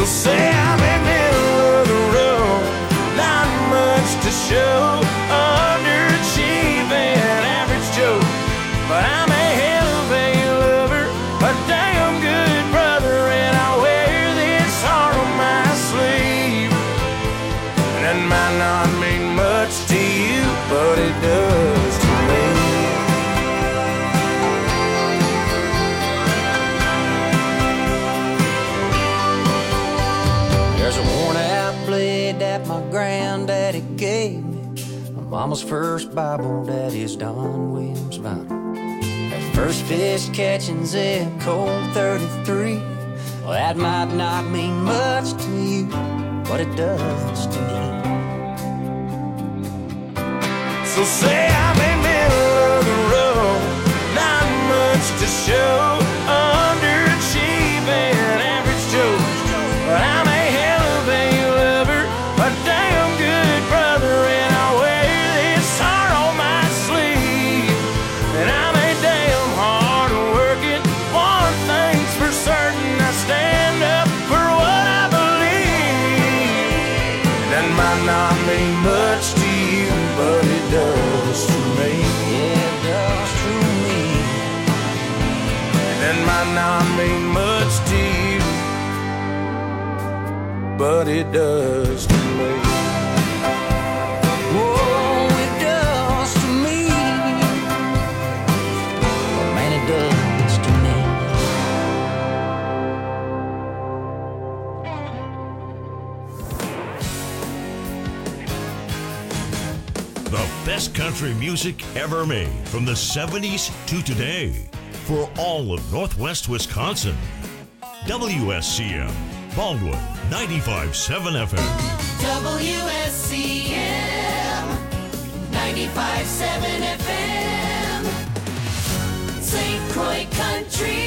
So say I'm in the middle of the road, not much to show, underachieving average Joe. But I'm a hell of a lover, a damn good brother, and I wear this heart on my sleeve. And that might not mean much to you, but it does to me. There's a worn-out blade that my granddaddy gave me, my mama's first Bible, daddy's Don Williams vinyl. That first fish catching zip code 33, well, that might not mean much to you, but it does to me. So say I'm in the middle of the road, not much to show, underachieving average Joe. But I'm a hell of a lover, a damn good brother, and I wear this heart on my sleeve. And I'm a damn hard working, one thing's for certain, I stand up for what I believe. That might not mean much to you, but it does to me. Yeah, it does to me. That might not mean much to you, but it does to me. Oh, it does to me. Oh, man, it does to me. The best country music ever made from the 70s to today for all of Northwest Wisconsin. WSCM Baldwin 95.7 FM. WSCM 95.7 FM. St. Croix Country.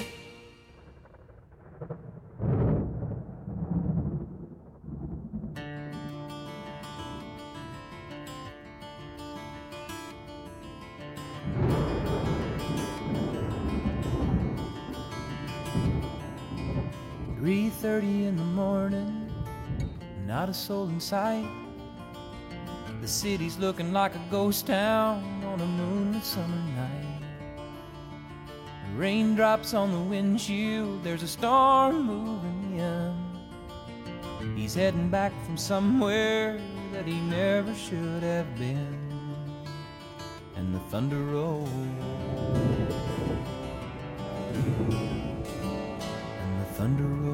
3:30 in the morning, not a soul in sight. The city's looking like a ghost town on a moonlit summer night. Raindrops on the windshield, there's a storm moving in. He's heading back from somewhere that he never should have been. And the thunder rolls, and the thunder rolls.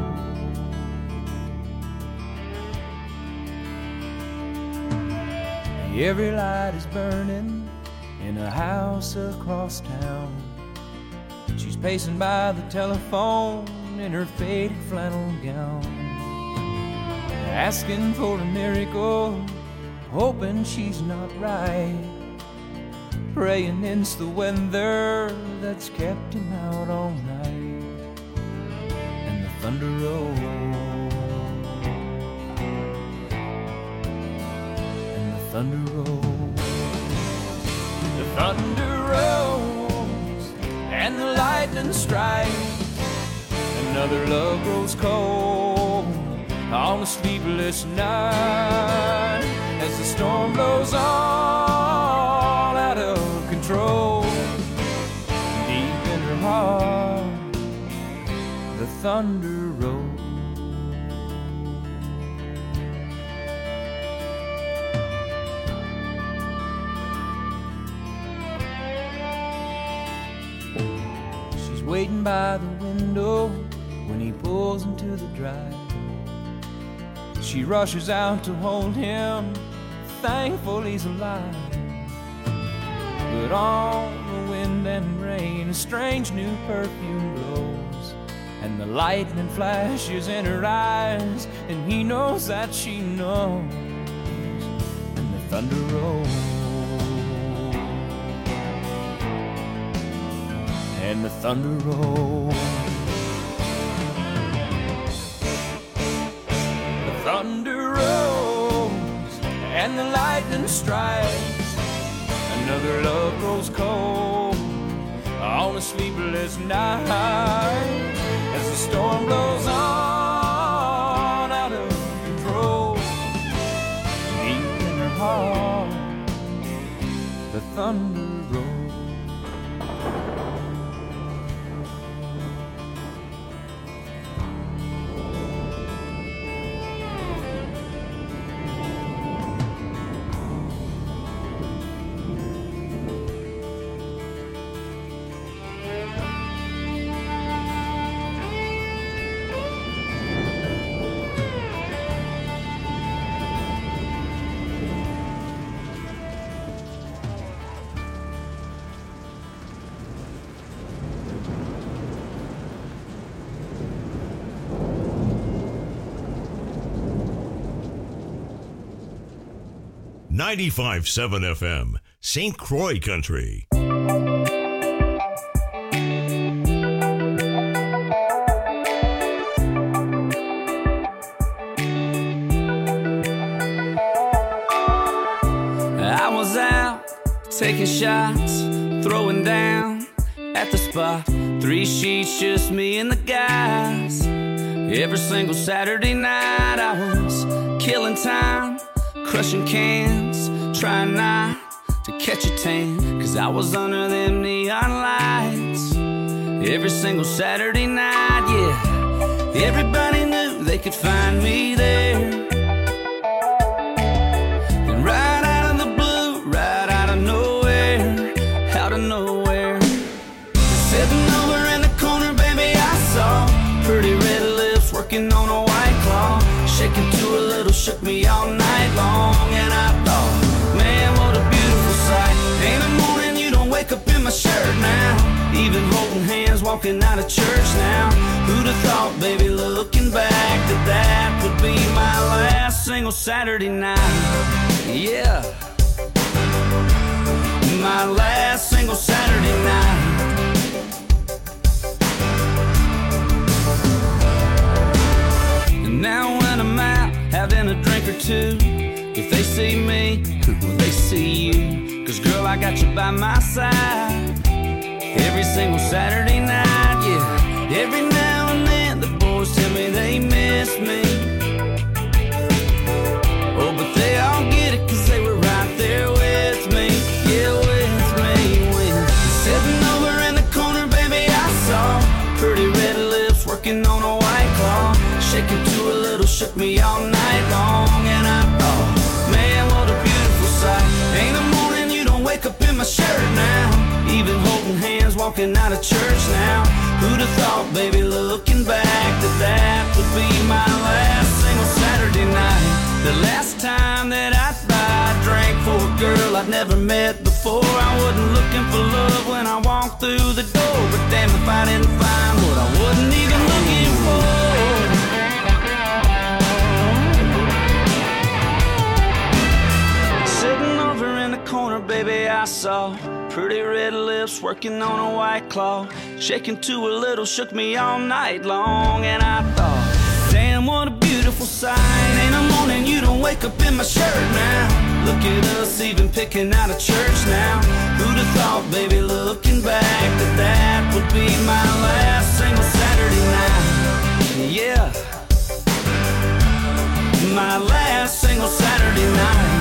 Every light is burning in a house across town. She's pacing by the telephone in her faded flannel gown, asking for a miracle, hoping she's not right, praying it's the weather that's kept him out all night. And the thunder rolls, and the thunder rolls, the thunder rolls, and the lightning strikes. Another love grows cold on a sleepless night as the storm blows all out of control. Deep in her heart, the thunder rolls. She's waiting by the window when he pulls into the drive. She rushes out to hold him, thankful he's alive. But on the wind and rain, a strange new perfume blows, and the lightning flashes in her eyes, and he knows that she knows. And the thunder rolls, and the thunder rolls. Thunder rolls and the lightning strikes. Another love grows cold on a sleepless night as the storm blows on thunder roll. .95.7 FM, St. Croix Country. I was out taking shots, throwing down at the spot. 3 sheets, just me and the guys. Every single Saturday night I was killing time, crushing cans, trying not to catch a tan, 'cause I was under them neon lights. Every single Saturday night, yeah, everybody knew they could find me there. And right out of the blue, right out of nowhere, out of nowhere, sitting over in the corner, baby, I saw pretty red lips working on a white claw, shaking to a little, shook me all night long. And I thought, man, what a beautiful sight. In the morning you don't wake up in my shirt now, even holding hands walking out of church now. Who'd have thought, baby, looking back, that that would be my last single Saturday night. Yeah, my last single Saturday night. And now when I'm out having a drink or two, if they see me, well, they see you. 'Cause girl, I got you by my side every single Saturday night, yeah. Every now and then the boys tell me they miss me. Oh, but they all get it 'cause they were right there with me, yeah, with me. When sitting over in the corner, baby, I saw pretty red lips working on a white claw, shaking to a little, shook me all night long. And I thought, man, what a beautiful sight. Ain't a morning you don't wake up in my shirt now, even holding hands walking out of church now. Who'd have thought, baby, looking back, that that would be my last single Saturday night. The last time that I'd buy a drink for a girl I'd never met before. I wasn't looking for love when I walked through the door, but damn if I didn't find what I wasn't even looking for. Sitting over in the corner, baby, I saw pretty red lips working on a white claw, shaking to a little, shook me all night long. And I thought, damn, what a beautiful sight. Ain't a morning you don't wake up in my shirt now. Look at us even picking out of church now. Who'd have thought, baby, looking back, that that would be my last single Saturday night. Yeah, my last single Saturday night.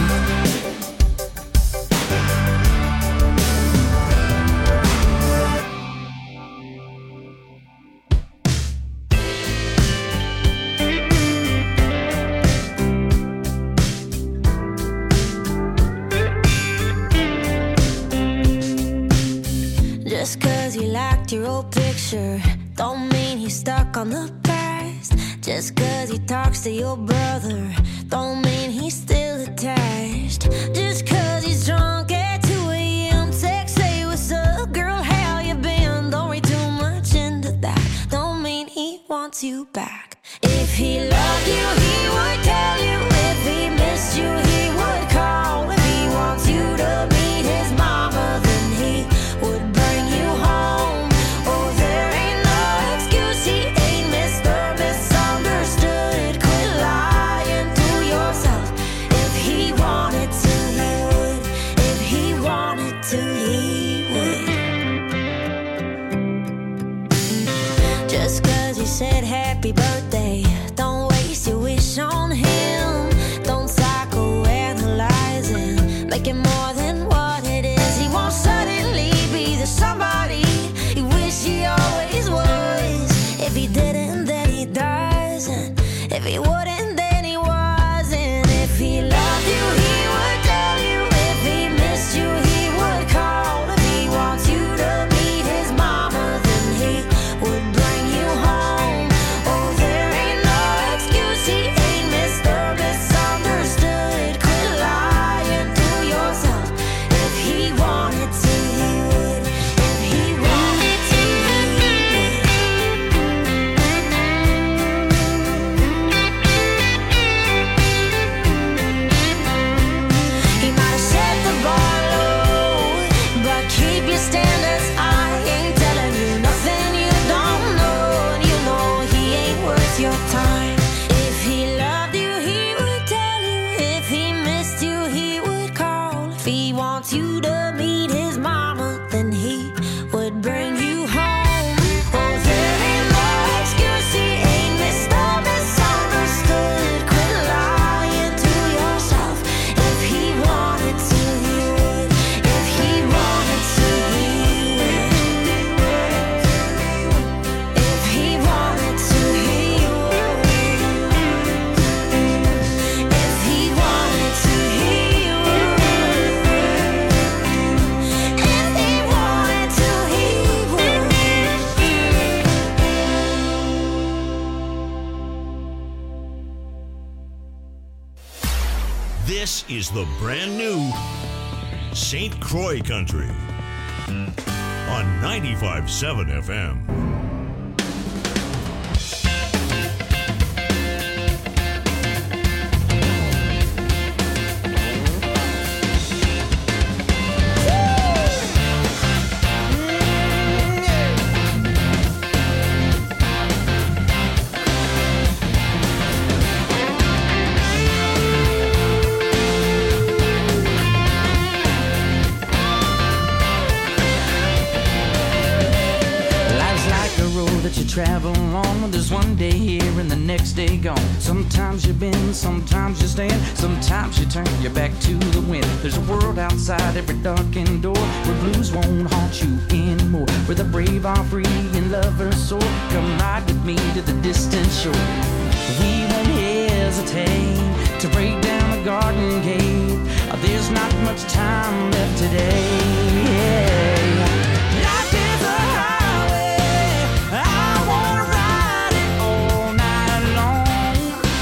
Just 'cause you liked your old picture don't mean he's stuck on the past. Just 'cause he talks to your brother don't mean he's still attached. Just 'cause he's drunk at 2 a.m. text, say what's up, girl, how you been? Don't read too much into that, don't mean he wants you back. If he loved you, he would tell you. If he missed you, he would call. If he wants you to meet his mama, then he would bring you home. Oh, there ain't no excuse, he ain't Mr. Misunderstood. Quit lying to yourself. If he wanted to, he would. If he wanted to, he would. Just 'cause he said happy birthday, don't waste your wish on him. Don't psychoanalyze him, make it more than what it is. He If he wouldn't, then he wasn't. If he loved you, he would tell you. If he missed you, he would call. If he wants you to meet his mama, then he would bring you home. Oh, there ain't no excuse. He ain't Mr. Misunderstood. Quit lying to yourself. If he wanted to, he would. If he wanted to, he might have set the bar low, but keep your standards high. Ain't telling you nothing you don't know, and you know he ain't worth your time. If he loved you, he would tell you. If he missed you, he would call. If he wants you to meet his mama, then he would bring you home. Oh, there ain't no excuse. He ain't Mr. Misunderstood. Quit lying to yourself. If he wanted to, he would. If he wanted to, he would. If he wanted to, he would. If he wanted to, he would. If he wanted to, he would. This is the brand new St. Croix Country on 95.7 FM. Life's like a road that you travel along. There's one day here and the next day gone. Sometimes you bend, sometimes you stand, sometimes you turn your back to the wind. There's a world outside every darkened door where blues won't haunt you anymore, where the brave are free and lovers soar. Come ride with me to the distant shore. We won't hesitate to break down the garden gate. There's not much time left today. Life is a highway. I wanna ride it all night long.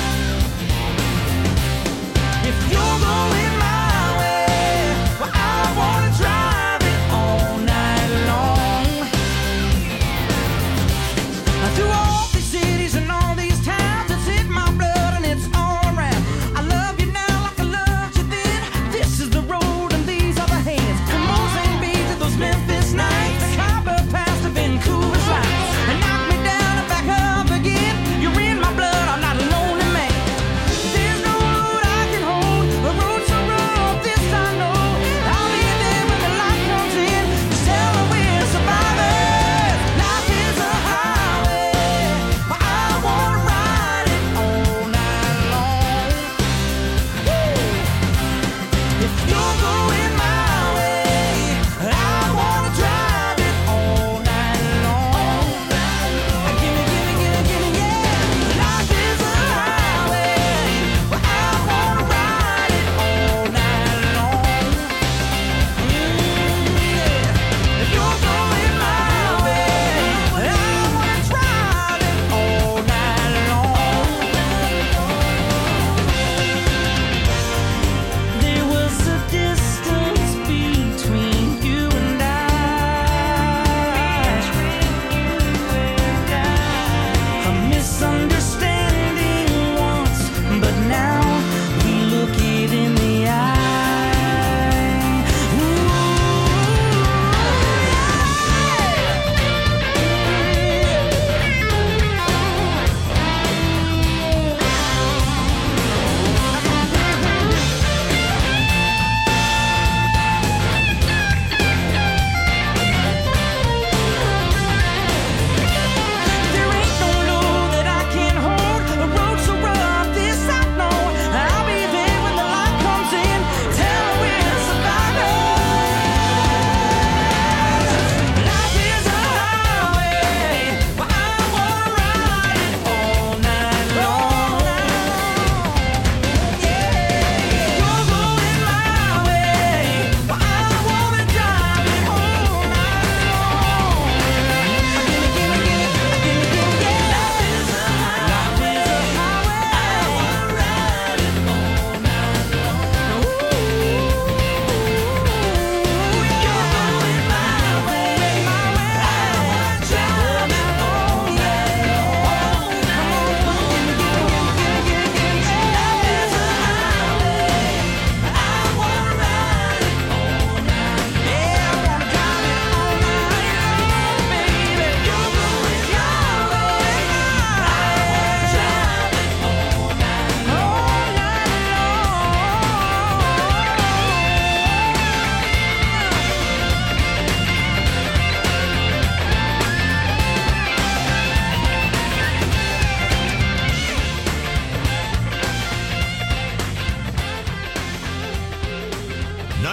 If you're going my way, well, I wanna drive it all night long. Through all these cities and all these towns, it's in my blood and it's all around. I love you now like I loved you then. This is the road and these are the hands. Come on, St. B to those Memphis nights. The Copper Pass to Vancouver's lights. And knock me down and back up again. You're in my blood, I'm not a lonely man. There's no road I can hold. The road so rough, this I know. I'll be there when the light comes in. Just tell me we're survivors. Life is a highway, but I wanna ride it all night long. If you're going my way, I wanna drive it all night long. Gimme, gimme, gimme, gimme, yeah. Life is a highway, but I wanna ride it all night long. Yeah. If you're going my way, I wanna drive it all night long. There was a distance between you and I. A misunderstanding once, but now we look it in the eye. There ain't no load that I can hold.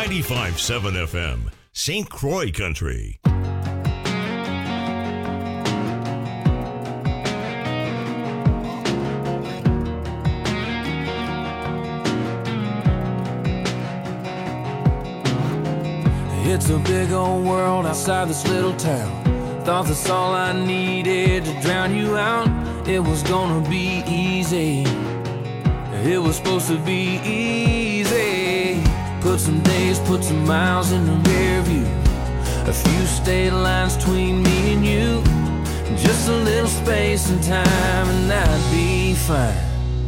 95.7 FM, St. Croix Country. It's a big old world outside this little town. Thought that's all I needed to drown you out. It was gonna be easy. It was supposed to be easy. Put some days, put some miles in the rear view. A few state lines between me and you. Just a little space and time and that'd be fine.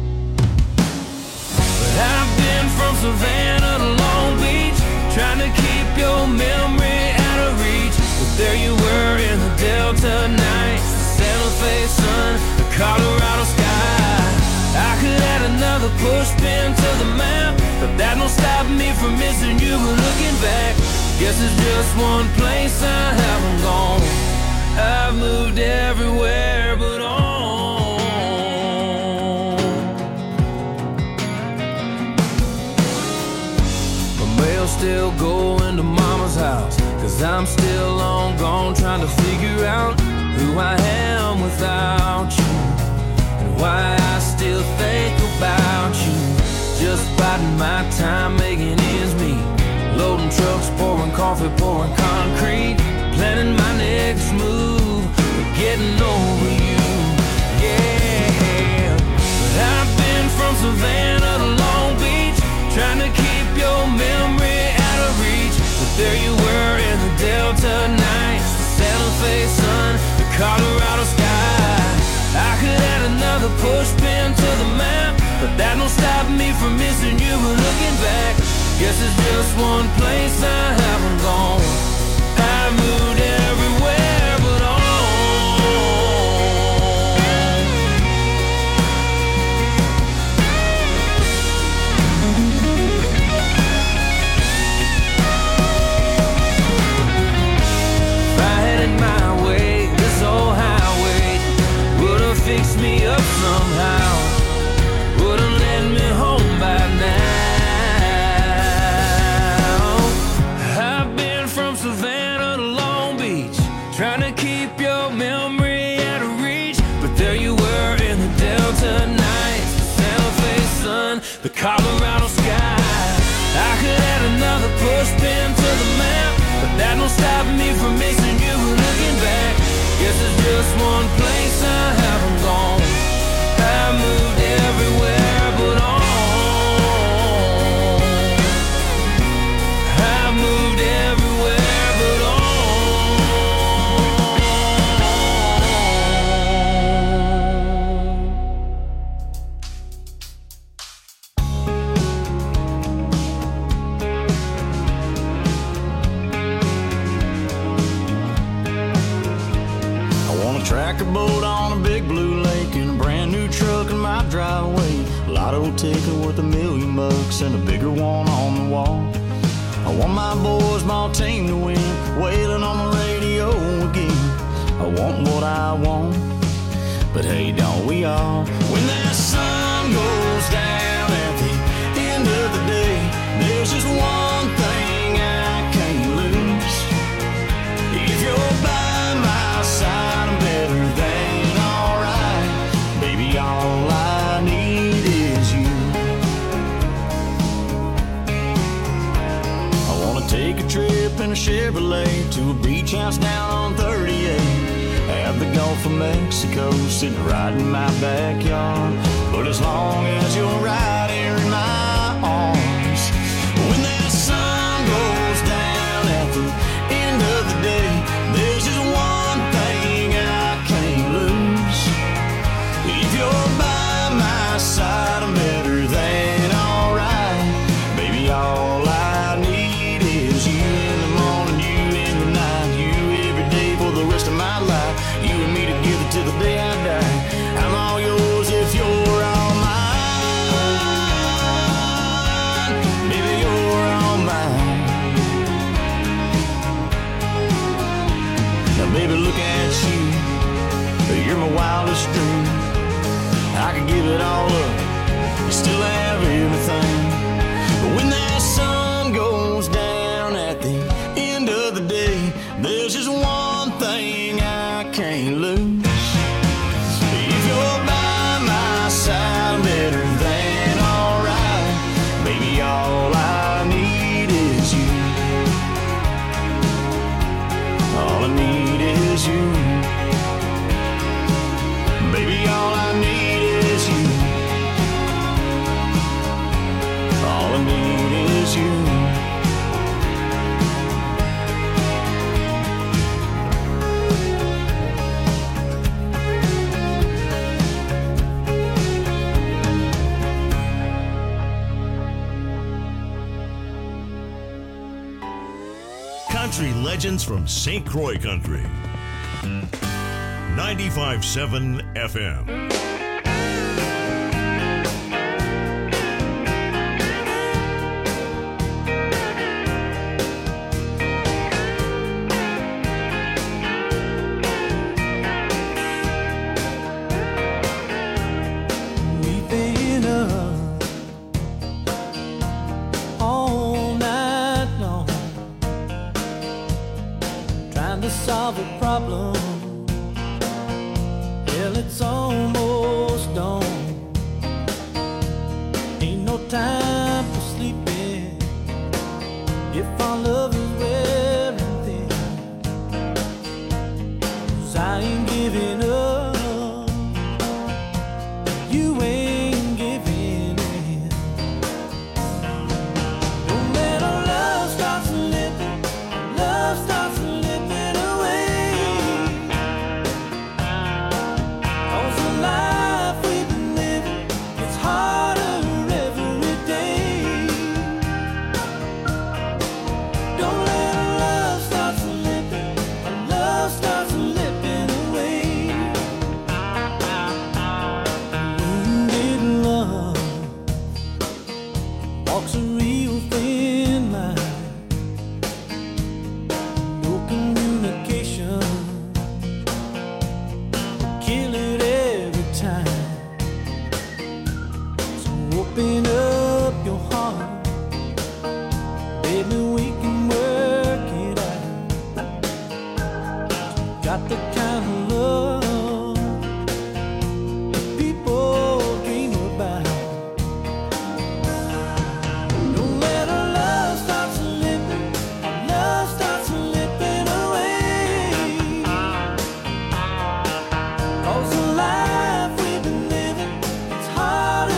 But I've been from Savannah to Long Beach, trying to keep your memory out of reach. But there you were in the Delta nights, the Santa Fe sun, the Colorado sky. I could add another push pin to the map, but that don't stop me from missing you. But looking back, guess it's just one place I haven't gone. I've moved everywhere but on. My mail's still going to Mama's house, 'cause I'm still long gone trying to figure out who I am without you, and why I still think about you. Just biding my time, making ends meet, loading trucks, pouring coffee, pouring concrete, planning my next move, getting over you, yeah. But I've been from Savannah to Long Beach, trying to keep your memory out of reach. But there you were in the Delta nights, the Santa Fe sun, the Colorado sky. I could add another push pin to the map, but that don't stop me from missing you. But looking back, guess it's just one place I haven't gone. I moved everywhere but on. If I had it my way, this old highway would've fixed me up somehow, would've led me home by now. I've been from Savannah to Long Beach, trying to keep your memory out of reach. But there you were in the Delta nights, the Santa Fe sun, the Colorado sky. I could add another push pin to the map, but that don't stop me from missing you. Looking back, guess it's just one place I haven't gone. I moved everywhere but on. I moved everywhere but on. I want a tractor boat on a big blue lake and a brand new truck in my driveway. Lotto ticket worth $1,000,000 and a bigger one on the wall. I want my boys, my team to win, wailing on the radio again. I want what I want, but hey, don't we all? When that sun goes down at the end of the day, there's just one thing I can't lose. If you're by my side, I'm better than alright. Baby, all I need is you. I wanna take a trip in a Chevrolet to a beach house down on 38. Have the Gulf of Mexico sitting right in my backyard. But as long as you're right here in my arms, when that sun goes down at the end of the day, there's just one thing I can't lose. If you're by my side, I'm better than alright. Baby, all I need is you in the morning, you in the night, you every day for the rest of my life. You and me together till the day I die. I'm all yours if you're all mine. Baby, you're all mine. Now, baby, look at you. You're my wildest dream. I could give it all up, you still have everything. But when that sun goes down country legends from St. Croix Country. 95.7 FM. Solve a problem. Well, it's almost dawn. Ain't no time for sleeping if our love is wearing thin. 'Cause I ain't giving up, you ain't giving in. Don't let our love start slipping, love starts slipping. Open up your heart, baby, we can work it out. Got the kind of love that people dream about. Don't let our love start slipping, our love starts slipping away. 'Cause the life we've been living, it's harder.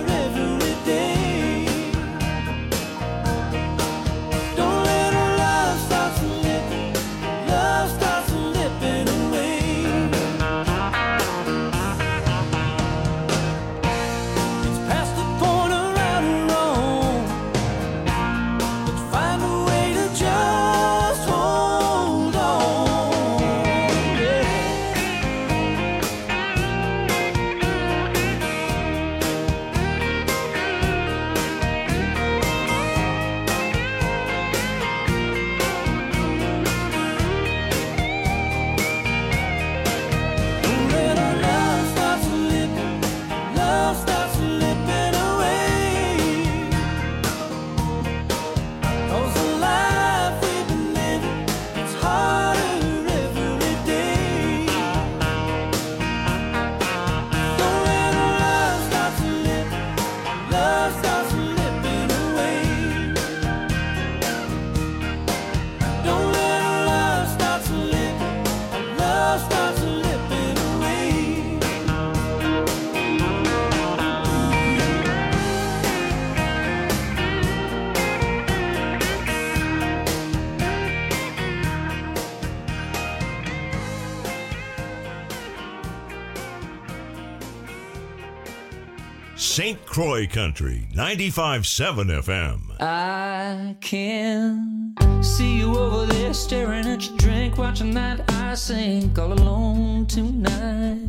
St. Croix Country, 95.7 FM. I can see you over there staring at your drink, watching that I sink all alone tonight.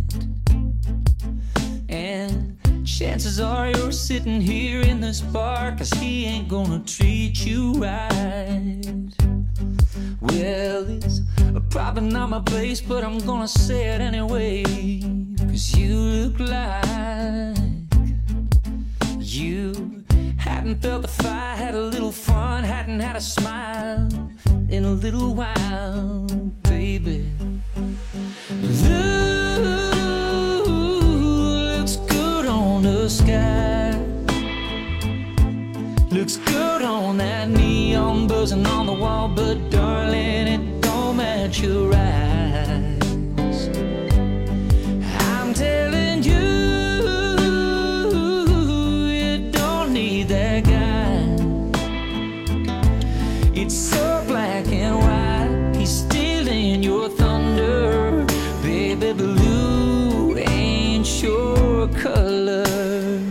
And chances are you're sitting here in this bar 'cause he ain't gonna treat you right. Well, it's probably not my place, but I'm gonna say it anyway, 'cause you look like you hadn't felt the fire, had a little fun, hadn't had a smile in a little while, baby. Looks good on the sky, looks good on that neon buzzing on the wall, but darling, it don't match your eyes. I'm telling you, it's so black and white, he's stealing your thunder. Baby, blue ain't your color.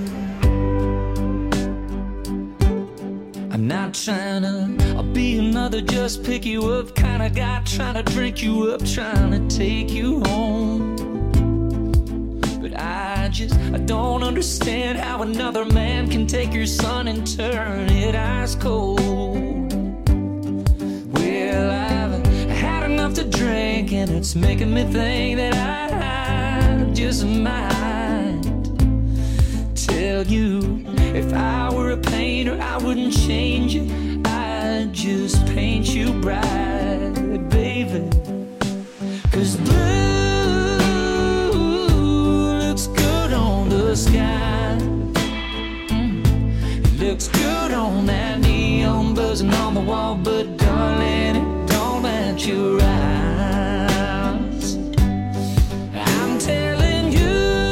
I'm not trying to be another rather just pick you up, kind of guy trying to drink you up, trying to take you home. But I don't understand how another man can take your son and turn it ice cold. Well, I've had enough to drink, and it's making me think that I just might tell you, if I were a painter, I wouldn't change it, I'd just paint you bright, baby. 'Cause blue looks good on the sky. It looks good on that neon buzzing on the wall, but darling, it don't match your eyes. I'm telling you,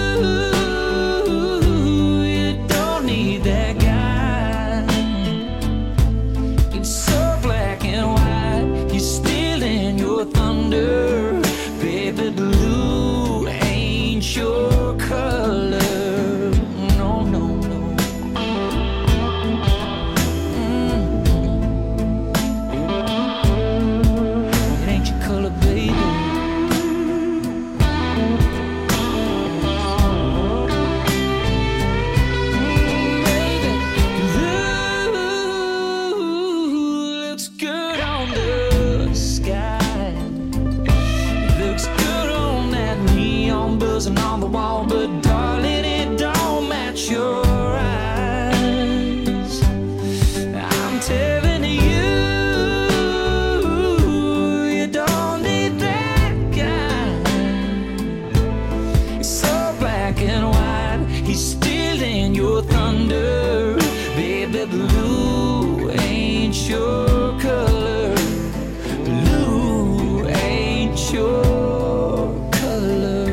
you don't need that guy. It's so black and white, you're stealing your thunder. Baby, blue ain't your color. No, no, no. It ain't your color, baby. Baby, blue looks good on the sky. Looks good on that neon buzzing on the wall, but darling, it don't match your eyes. I'm telling you, you don't need that guy. It's so black and white, he's stealing your thunder. Baby, blue ain't your color. Blue ain't your color.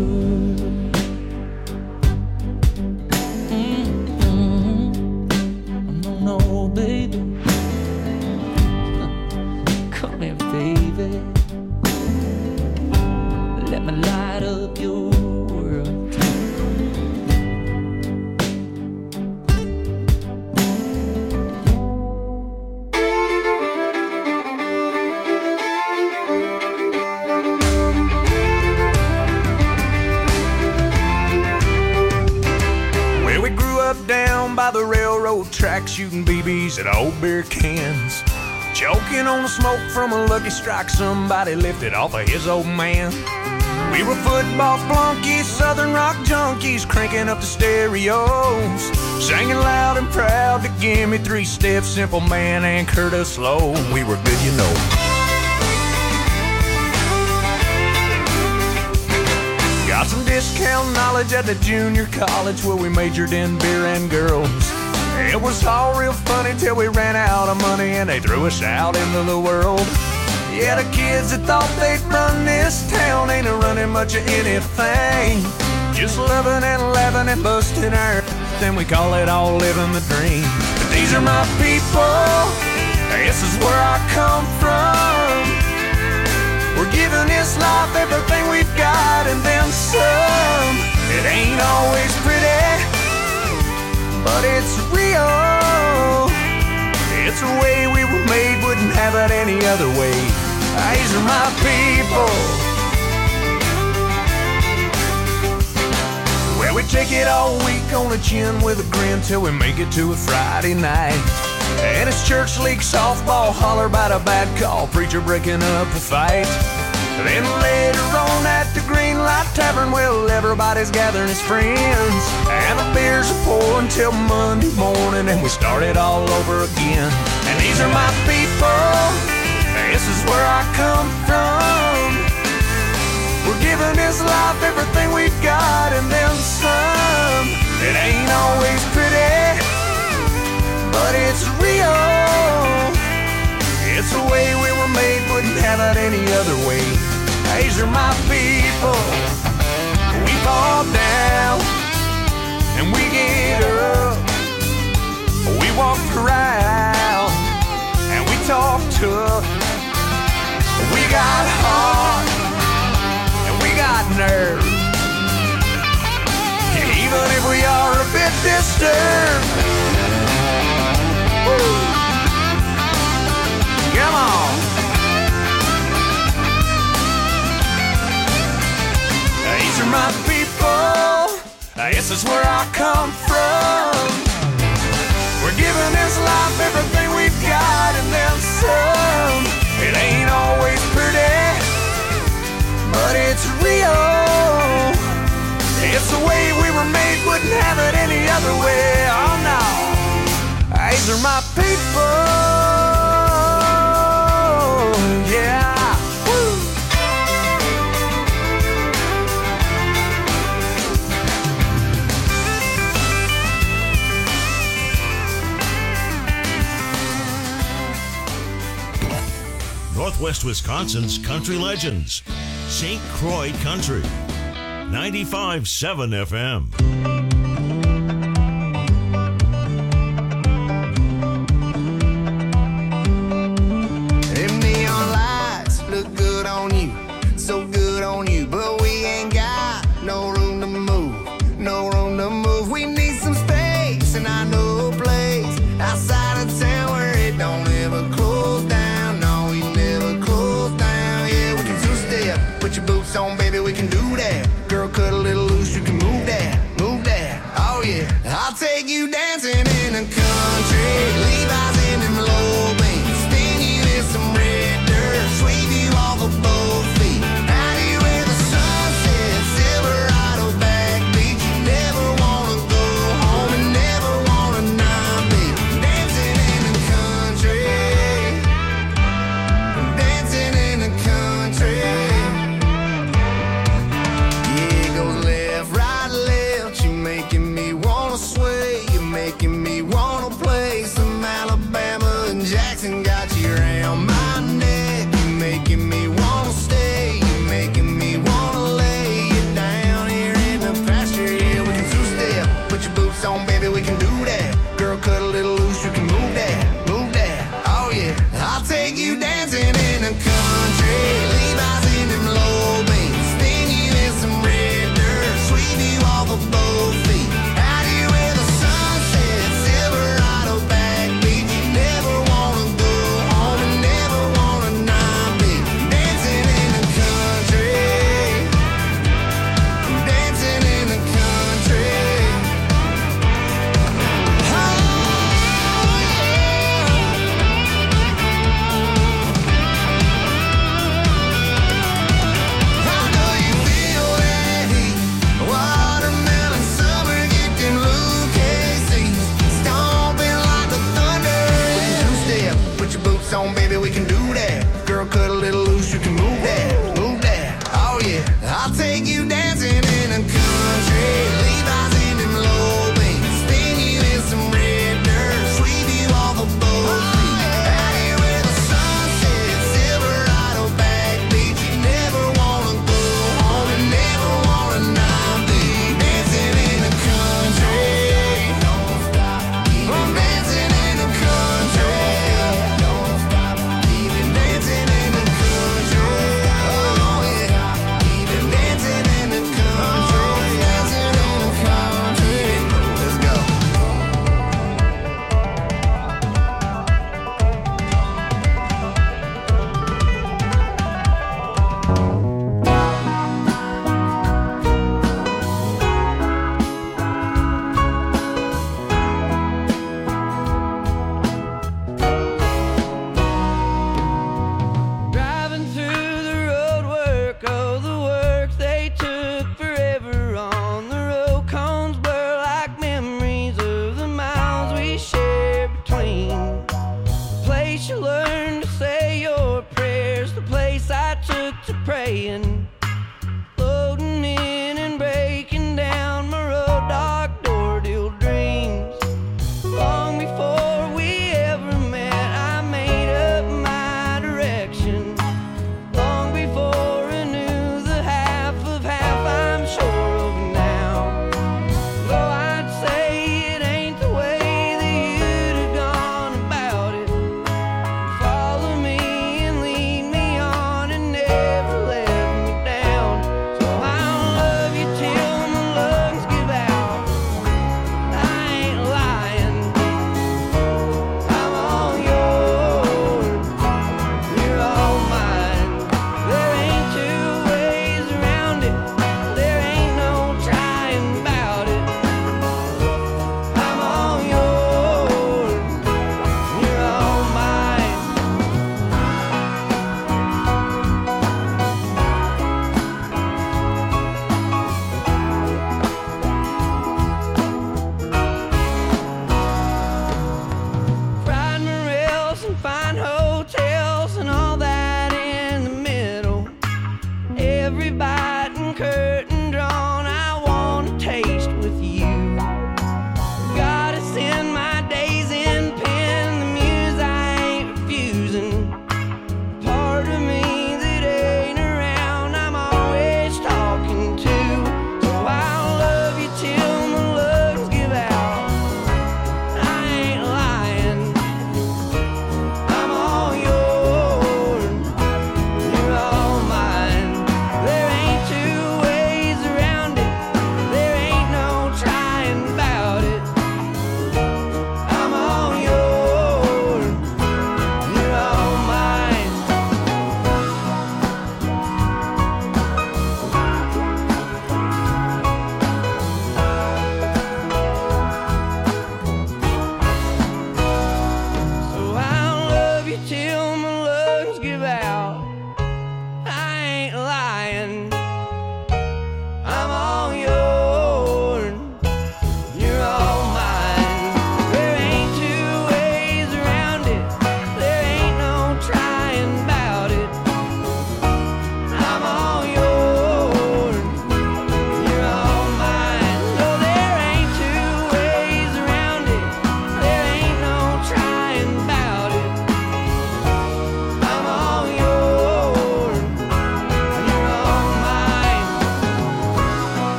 No, no, baby. Come here, baby. Let me light up your world. Well, we grew up down by the railroad track, shooting BBs at old beer cans, choking on the smoke from a Lucky Strike somebody lifted off of his old man. We were football flunkies, southern rock junkies, cranking up the stereos, singing loud and proud to Give Me Three Steps, Simple Man, and Curtis Slow. We were good, you know. Got some discount knowledge at the junior college where we majored in beer and girls. It was all real funny till we ran out of money and they threw us out into the world. Yeah, the kids that thought they'd run this town ain't running much of anything. Just loving and laughing and busting our then we call it all living the dream. But these are my people, this is where I come from. We're giving this life everything we've got and then some. It ain't always pretty, but it's real. It's the way we were made, wouldn't have it any other way. These are my people. Well, we take it all week on the chin with a grin till we make it to a Friday night. And it's church league softball, holler about a bad call, preacher breaking up a fight. Then later on at the Green Light Tavern, well, everybody's gathering as friends, and the beers are pouring till Monday morning, and we start it all over again. And these are my people, this is where I come from. We're giving this life everything we've got and then some. It ain't always pretty, but it's real. It's the way we were made, wouldn't have it any other way. These are my people. We fall down and we get up. We walk around and we talk tough. We got heart and we got nerve. Even if we are a bit disturbed. Woo. Come on. my people. This is where I come from. We're giving this life everything we've got and then some. It ain't always pretty, but it's real. It's the way we were made, wouldn't have it any other way. Oh no, these are my people. Yeah. Northwest Wisconsin's country legends. St. Croix Country. 95.7 FM. Them neon lights look good on you, so good on you, but we ain't got no room to move, no room to move. We need some space, and I know a place outside of town where it don't ever close down. No, we never close down. Yeah, we can two-step, put your boots on, baby, we can do that. Girl, cut a little loose, you can move that, move that. Oh yeah, I'll take you dancing in the country, Levi's in them low beams, sting you in some red dirt, sweep you off of both feet. Out here where the sun sets, Silverado back beach. You never wanna go home and never wanna not be dancing in the country, dancing in the country. Yeah, it goes left, right, left. You're making me wanna sway. You're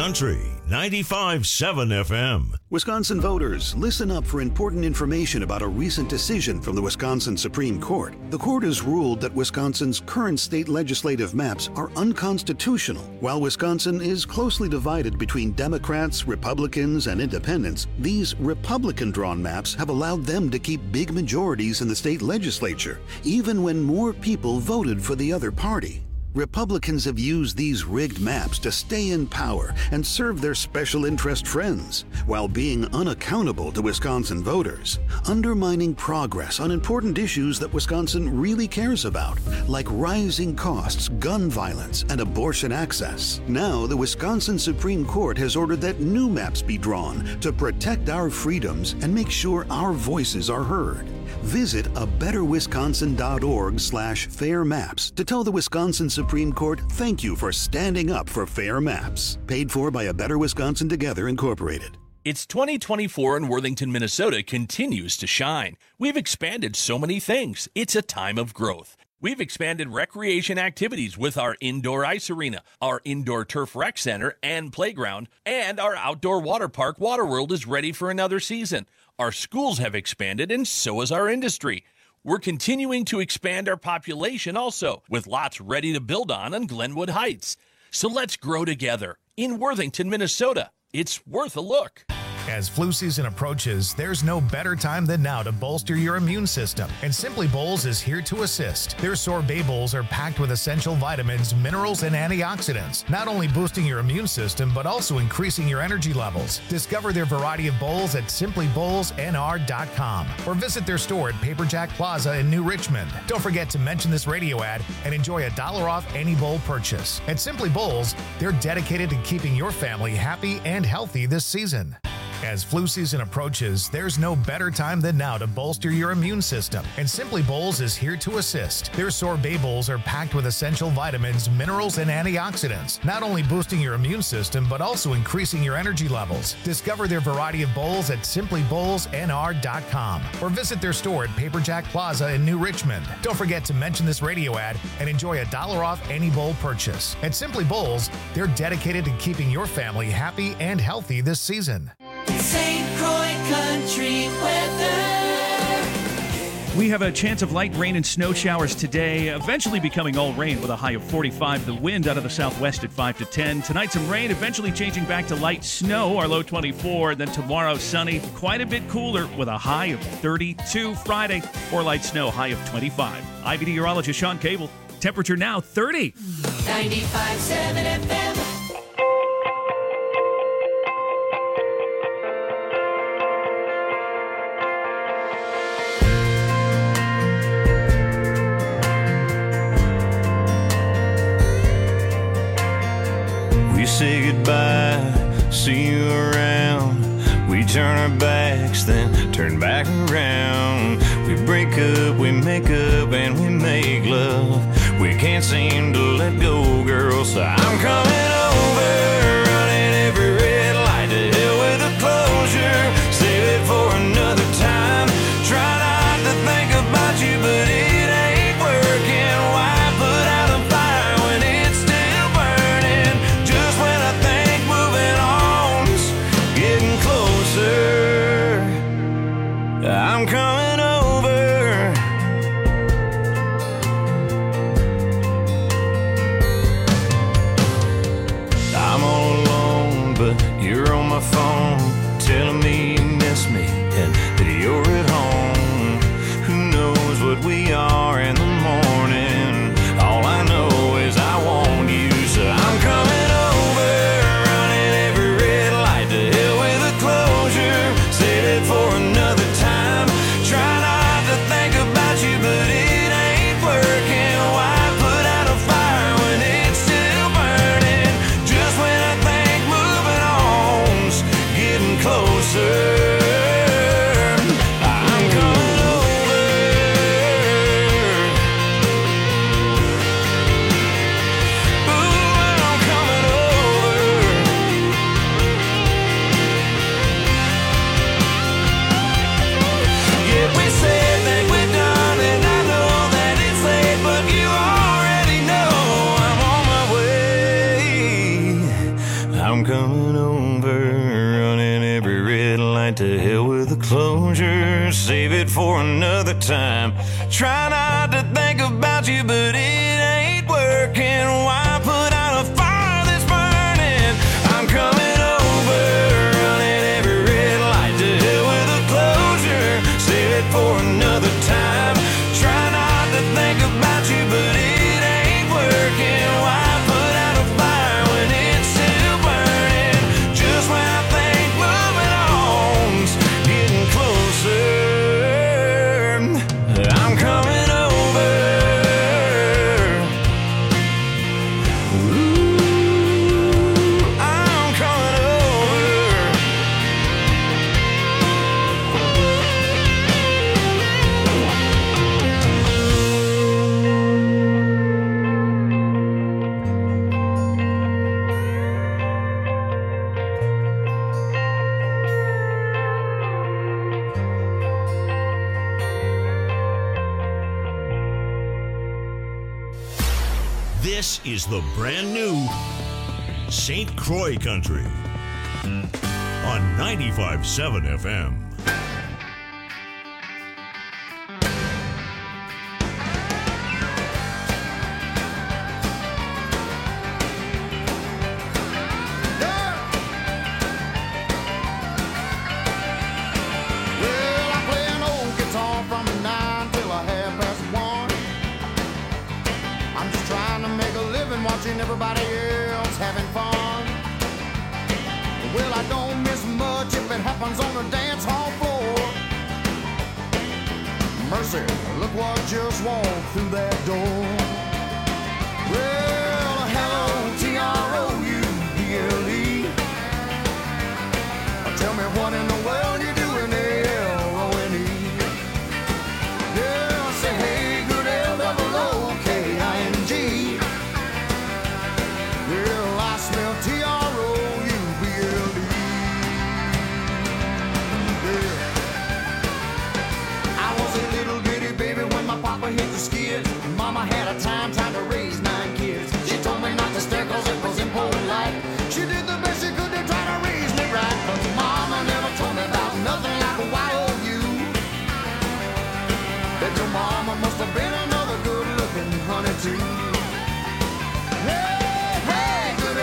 Country 95.7 FM. Wisconsin voters, listen up for important information about a recent decision from the Wisconsin Supreme Court. The court has ruled that Wisconsin's current state legislative maps are unconstitutional. While Wisconsin is closely divided between Democrats, Republicans, and independents, these Republican-drawn maps have allowed them to keep big majorities in the state legislature, even when more people voted for the other party. Republicans have used these rigged maps to stay in power and serve their special interest friends, while being unaccountable to Wisconsin voters, undermining progress on important issues that Wisconsin really cares about, like rising costs, gun violence, and abortion access. Now, the Wisconsin Supreme Court has ordered that new maps be drawn to protect our freedoms and make sure our voices are heard. Visit abetterwisconsin.org/fair maps to tell the Wisconsin Supreme Court thank you for standing up for fair maps. Paid for by A Better Wisconsin Together, Incorporated. It's 2024 and Worthington, Minnesota continues to shine. We've expanded so many things. It's a time of growth. We've expanded recreation activities with our indoor ice arena, our indoor turf rec center and playground, and our outdoor water park, Waterworld, is ready for another season. Our schools have expanded, and so has our industry. We're continuing to expand our population also, with lots ready to build on Glenwood Heights. So let's grow together. In Worthington, Minnesota, it's worth a look. As flu season approaches, there's no better time than now to bolster your immune system, and Simply Bowls is here to assist. Their sorbet bowls are packed with essential vitamins, minerals, and antioxidants, not only boosting your immune system, but also increasing your energy levels. Discover their variety of bowls at simplybowlsnr.com or visit their store at Paperjack Plaza in New Richmond. Don't forget to mention this radio ad and enjoy $1 off any bowl purchase. At Simply Bowls, they're dedicated to keeping your family happy and healthy this season. As flu season approaches, there's no better time than now to bolster your immune system, and Simply Bowls is here to assist. Their sorbet bowls are packed with essential vitamins, minerals, and antioxidants, not only boosting your immune system, but also increasing your energy levels. Discover their variety of bowls at simplybowlsnr.com or visit their store at Paperjack Plaza in New Richmond. Don't forget to mention this radio ad and enjoy $1 off any bowl purchase. At Simply Bowls, they're dedicated to keeping your family happy and healthy this season. St. Croix Country weather. We have a chance of light rain and snow showers today, eventually becoming all rain with a high of 45. The wind out of the southwest at 5 to 10. Tonight, some rain, eventually changing back to light snow, our low 24. Then tomorrow, sunny, quite a bit cooler with a high of 32. Friday, or light snow, high of 25. I'm meteorologist Sean Cable. Temperature now 30. 95.7 FM. We say goodbye, see you around. We turn our backs, then turn back around. We break up, we make up, and we make love. We can't seem to let go, girl, so I'm coming over, running every red light. To hell with the closure, save it for another time. Try not to think about you, but it ain't working. Why put out a fire when it's still burning? Just when I think moving on's getting closer, I'm coming over. I'm all alone, but you're on my phone, telling me you miss me and that you're at home. Who knows what we are in the morning? All I know is I want you, so I'm coming over, running every red light. To hell with the closure, save it for another time. Try not to think about you, but it ain't working. Why put out a fire when it's still burning? Just when I think moving on's getting closer, I'm coming over. Ooh, I'm coming over. Yeah, we said that we're done, and I know that it's late, but you already know I'm on my way. I'm coming To hell with the closure, save it for another time. Try not to think about you, but it ain't working. Why put out a fire that's burning? I'm coming over, running every red light. To hell with the closure, save it for another time. Try not to think about you, but it ain't working. Why put out a fire when it's still burning? Just when I think moving on's getting closer, I'm coming over. Ooh, I'm coming over. This is the brand new St. Croix Country on 95.7 FM. Well, I play an old guitar from 9 till a 1:30. I'm just trying to make a living watching everybody else having fun. Well, I don't miss much if it happens on the dance hall floor. Mercy, look what just walked through that door. Well, hello, TROUBLE. Tell me what in the world you doing there, LONE. Yeah, say hey, good LOOKING. Yeah, I smell TROUBLE. Yeah. I was a little bitty baby when my papa hit the skids. Mama had a time trying to raise 9 kids. She told me not to stare cause it was impolite. She did the best she could to try to raise me right. But mama never told me about nothing like a YOU. Bet your mama must have been another good looking honey too. Hey, hey, good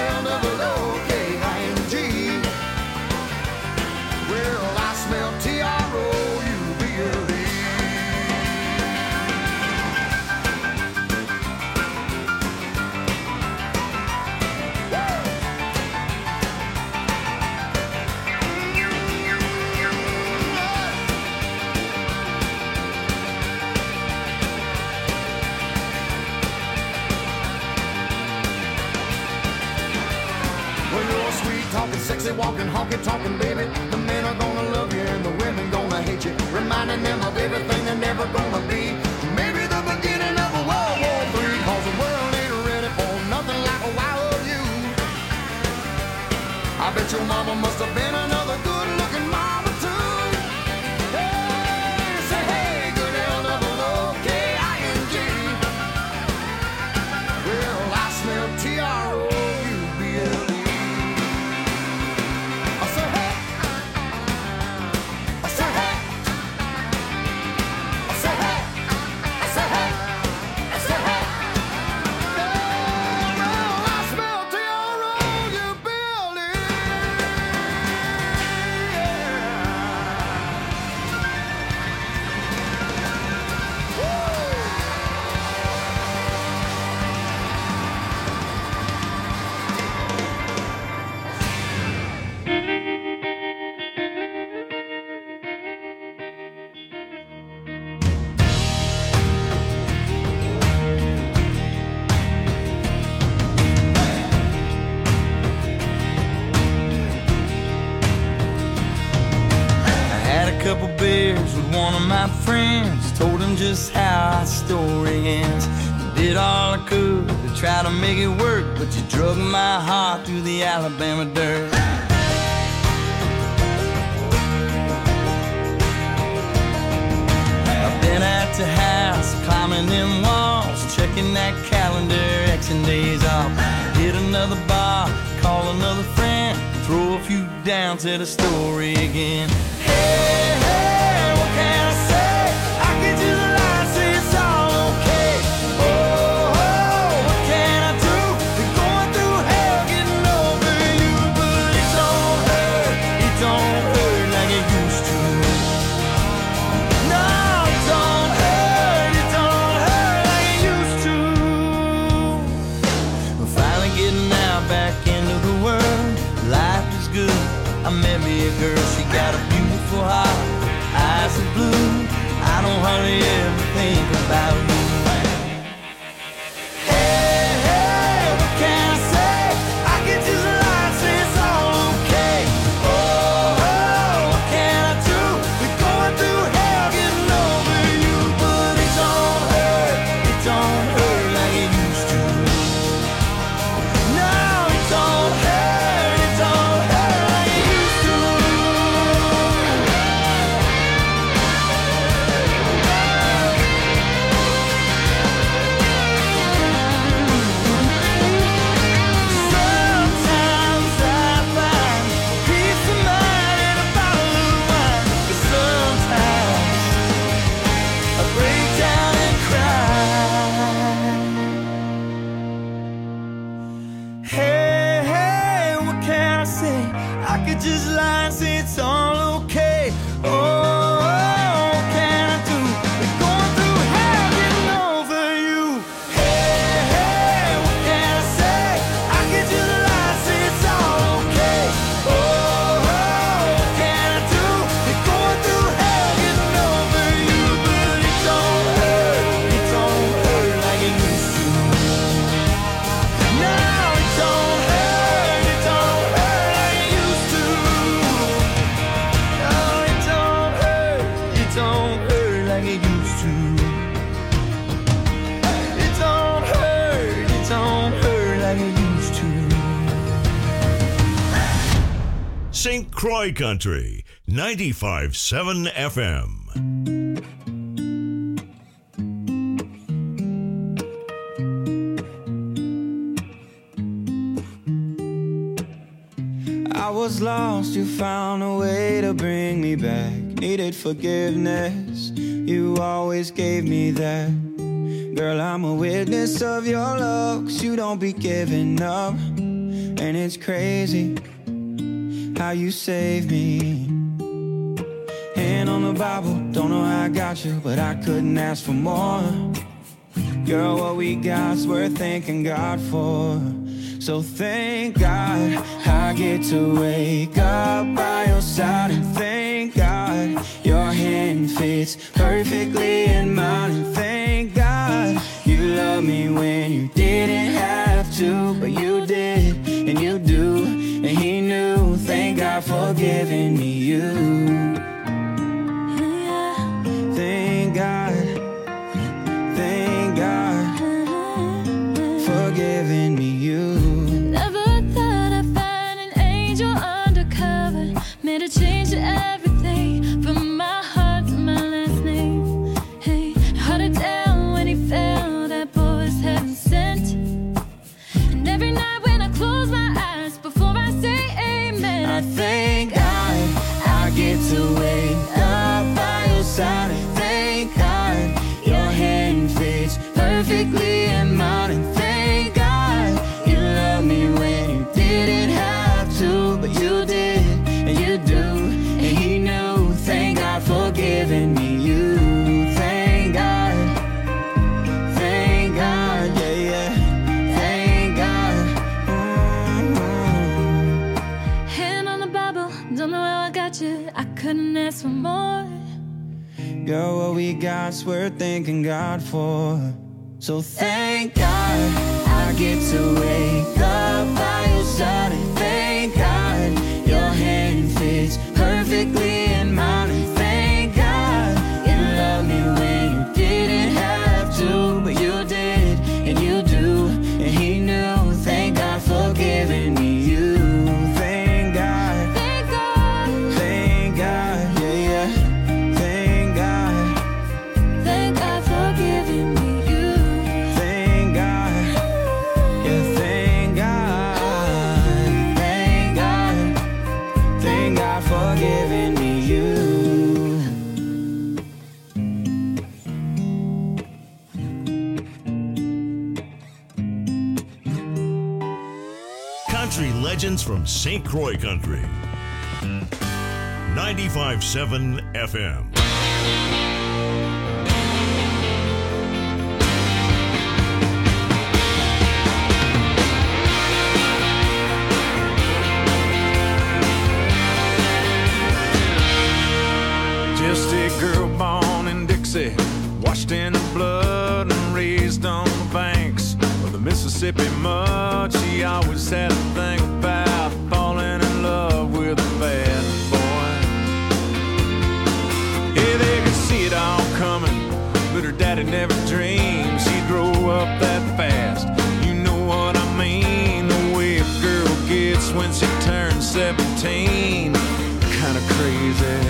LOOKING. Well, I smell TROUBLE. Well, you're sweet talking, sexy walking, honky talking, baby. The men are gonna love you and the women gonna hate you, reminding them of everything they're never gonna be. Maybe the beginning of a World War III, cause the world ain't ready for nothing like a YOU. I bet your mama must have been another good looking mama too. Hey, say hey, good LOOKING. Well, I smell TROUBLE. I say hey. I say hey. I say hey. I say hey. I say hey. Well, I smell TROUBLE. Couple beers with one of my friends, told him just how our story ends. Did all I could to try to make it work, but you drug my heart through the Alabama dirt. I've been at the house, climbing them walls, checking that calendar, Xing days off. Hit another bar, call another friend, throw a few down to the story again. Hey, hey, what can I say? I can just lie and say it's all okay. Oh, what can I do? Been going through hell getting over you, but it don't hurt like it used to. No, it don't hurt like it used to. We're finally getting out back into the world. Life is good. I met me a girl, she got a beautiful heart, eyes of blue. I don't hardly ever think about you. Hey, hey, what can I say? I can just lie and say it's all okay. Oh, what can I do? We're going through hell getting over you, but it don't hurt like it used to. No, it don't hurt like it used to. Sometimes I find peace of mind in a bottle of wine, but sometimes I break down and cry. Hey, hey, what can I say? I could just lie and say it's all okay. Oh, what can I do? We're going through hell getting over you. Hey, hey, what can I say? I could just lie and say it's all okay. Oh, what can I do? We're going through hell getting over you, but it don't hurt like it used to. No, it don't hurt like it used to. No, it don't hurt like it used to. It don't hurt like it used to. St. Croix Country, 95.7 FM. I was lost, you found a way to bring me back. Needed forgiveness, you always gave me that. Girl, I'm a witness of your love, 'cause you don't be giving up. And it's crazy how you saved me. Hand on the Bible, don't know how I got you, but I couldn't ask for more. Girl, what we got's worth thanking God for. So thank God I get to wake up by your side, and thank God your hand fits perfectly in mine, and thank God you love me when you didn't have to, but you did, and you do, and he knew. Thank God for giving me you. Thank God for giving me you. Never thought I'd find an angel undercover, made a change to everything, from my heart to my last name. Hey, hard to tell when he fell, that boy was heaven sent. And every night when I close my eyes, before I say amen, I thank God I get to wake up by your side, and thank God your hand fits perfectly in mine, and thank God you love me when you didn't have to, but you did, and you do, and he knew. Thank God for giving me you. Thank God, yeah, yeah. Thank God. hand on the Bible, don't know how I got you, I couldn't ask for more. Girl, what we got's worth thanking God for. So thank God I get to wake up by your side, and thank God your hand fits perfectly in mine, and thank God you love me when you didn't have to, but you did, and you do, and he knew. Thank God for giving me you. Thank God, yeah, yeah. Thank God for giving me you. Thank God, yeah, thank God. by forgiving me you. Country legends from St. Croix Country. 95.7 FM. Just a girl born in Dixie, washed in the blood and raised on the banks of the Mississippi mud. She always had a thing about falling in love with a bad boy. Yeah, they could see it all coming, but her daddy never dreamed she'd grow up that fast. You know what I mean, the way a girl gets when she turns 17. Kinda crazy.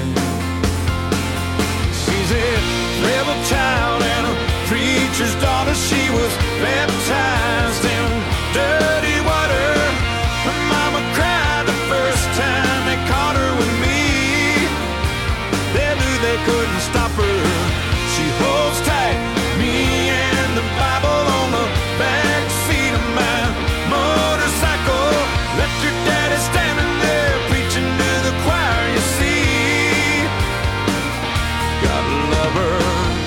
She's a rebel child and a preacher's daughter. She was baptized in dirty water. Her mama cried the first time they caught her with me. They knew they couldn't stop her. She holds tight, me and the Bible on the back seat of my motorcycle. Left her daddy standing there preaching to the choir, you see. Gotta love her.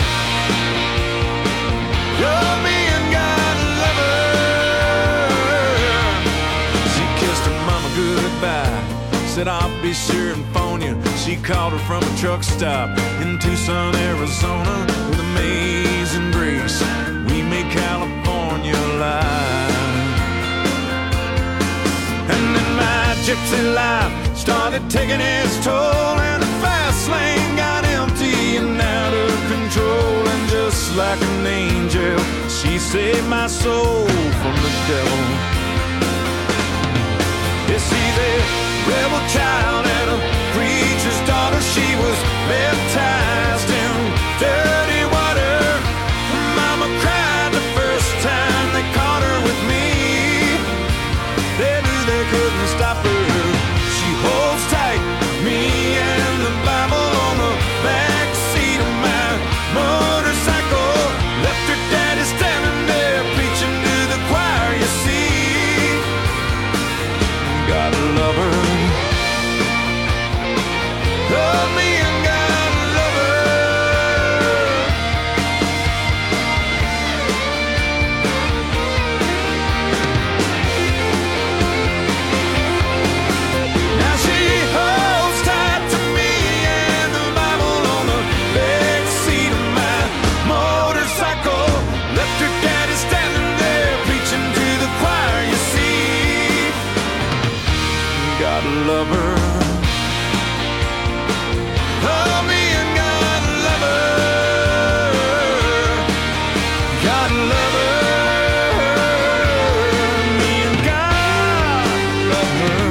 Love me and gotta love her. She kissed her mama goodbye, said I'll be sure and phone you. She called her from a truck stop in Tucson, Arizona. With amazing grace, we made California alive. And then my gypsy life started taking its toll, and the fast lane got empty and out of control. And just like an angel, she saved my soul from the devil. Yes, she's a rebel child and a preacher's daughter. She was baptized in dirty water. Her mama cried the first time they caught her with me. They knew they couldn't stop her. She holds tight, me and the Bible on the back seat of my motorcycle. Left her daddy standing there preaching to the choir, you see. Gotta love her. Love me and gotta love her. Now she holds tight to me and the Bible on the back seat of my motorcycle. Left her daddy standing there preaching to the choir, you see. Gotta love her. Love me and gotta love her. Gotta love her. Me and God love her.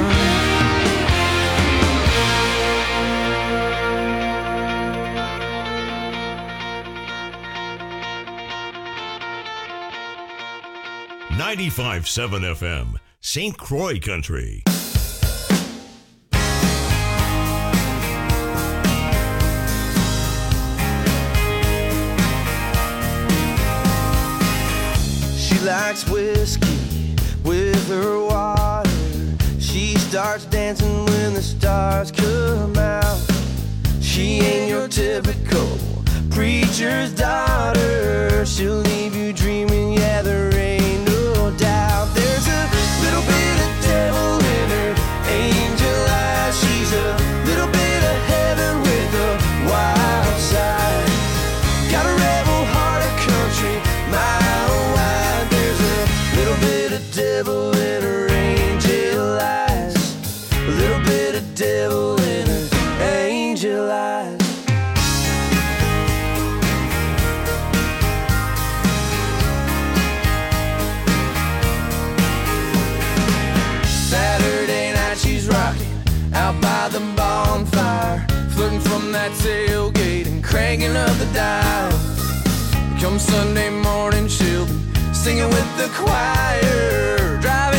.95.7 FM, St. Croix Country. She likes whiskey with her water. She starts dancing when the stars come out. She ain't your typical preacher's daughter. She'll leave you dreaming, yeah, there ain't no doubt. There's a little bit of devil in her angel eyes. She's a little bit of heaven with a wild side. Got a rebel heart of country, mile wide. There's a little bit of devil in her angel eyes. A little bit of devil in her angel eyes. Saturday night she's rocking out by the bonfire, flirting from that tailgate and cranking up the dial. Come Sunday morning she'll be singing with the choir, driving